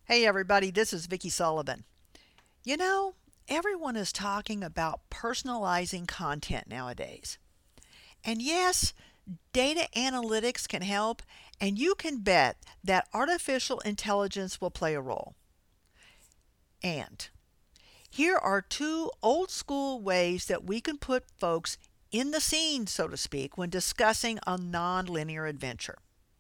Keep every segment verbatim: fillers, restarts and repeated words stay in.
Hey everybody, this is Vicki Sullivan. You know, everyone is talking about personalizing content nowadays. And yes, data analytics can help, and you can bet that artificial intelligence will play a role. And here are two old school ways that we can put folks in the scene, so to speak, when discussing a nonlinear adventure.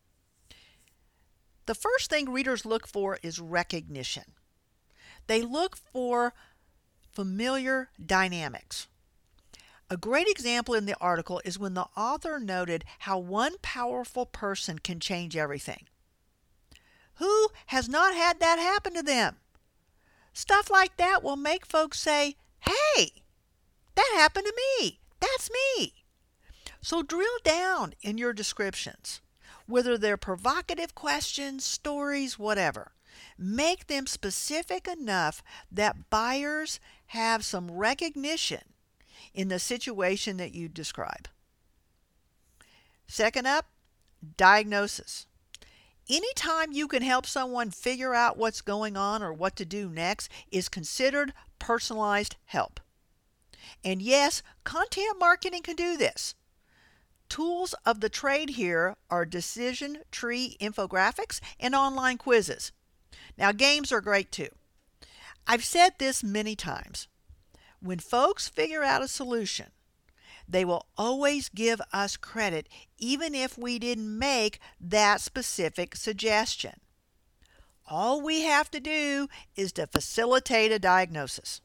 The first thing readers look for is recognition. They look for familiar dynamics. A great example in the article is when the author noted how one powerful person can change everything. Who has not had that happen to them? Stuff like that will make folks say, hey, that happened to me. That's me. So drill down in your descriptions, whether they're provocative questions, stories, whatever. Make them specific enough that buyers have some recognition in the situation that you describe. Second up, diagnosis. Anytime you can help someone figure out what's going on or what to do next is considered personalized help. And yes, content marketing can do this. Tools of the trade here are decision tree infographics and online quizzes. Now, games are great too. I've said this many times. When folks figure out a solution, they will always give us credit even if we didn't make that specific suggestion. All we have to do is to facilitate a diagnosis.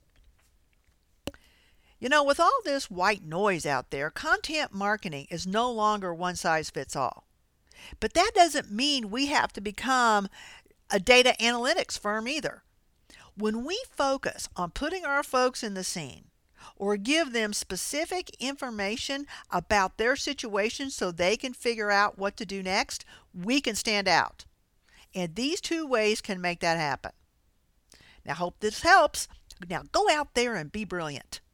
You know, with all this white noise out there, content marketing is no longer one size fits all. But that doesn't mean we have to become a data analytics firm either. When we focus on putting our folks in the scene or give them specific information about their situation so they can figure out what to do next, we can stand out. And these two ways can make that happen. Now, hope this helps. Now, go out there and be brilliant.